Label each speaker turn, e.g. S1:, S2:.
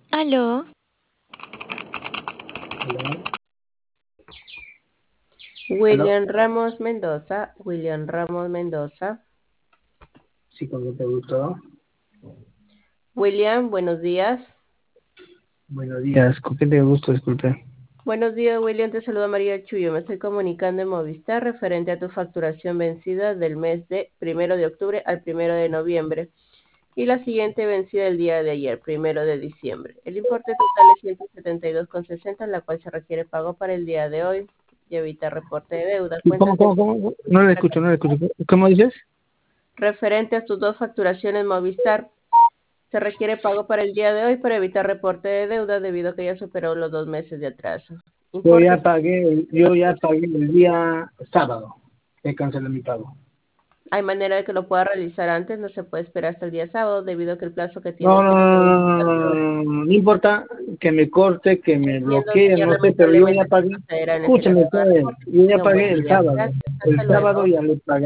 S1: Aló,
S2: Aló, aló,
S3: William Ramos Mendoza.
S2: sí, con mucho gusto.
S3: William, buenos días.
S2: Buenos días, ¿con qué te gusto? Disculpe.
S3: Buenos días, William, te saluda María Chuyo. Me estoy comunicando en Movistar referente a tu facturación vencida del mes de 1 de octubre al 1 de noviembre y la siguiente vencida el día de ayer, 1 de diciembre. El importe total es 172,60, la cual se requiere pago para el día de hoy y evita reporte de deuda.
S2: ¿Y ¿Cómo,
S3: Cuentas
S2: cómo,
S3: bien
S2: cómo? No le escucho, no le escucho. ¿Cómo dices?
S3: referente a tus dos facturaciones Movistar. Se requiere pago para el día de hoy para evitar reporte de deuda debido a que ya superó los 2 meses de atraso. Importes.
S2: Yo ya pagué el día sábado. Que cancelé mi pago.
S3: Hay manera de que lo pueda realizar antes, no se puede esperar hasta el día sábado debido a que el plazo que
S2: No,
S3: tienes
S2: no,
S3: es de
S2: no, no, no,
S3: 24 horas.
S2: no, no, no importa que me corte, que me
S3: Entiendo,
S2: bloquee,
S3: señor,
S2: no sé, pero yo ya
S3: lamentablemente así
S2: pagué.
S3: procederá en ese
S2: Escúchame,
S3: caso.
S2: pues, yo ya
S3: Tenga un buen
S2: pagué el
S3: día.
S2: sábado.
S3: Gracias, hasta
S2: El sábado
S3: luego.
S2: ya le pagué.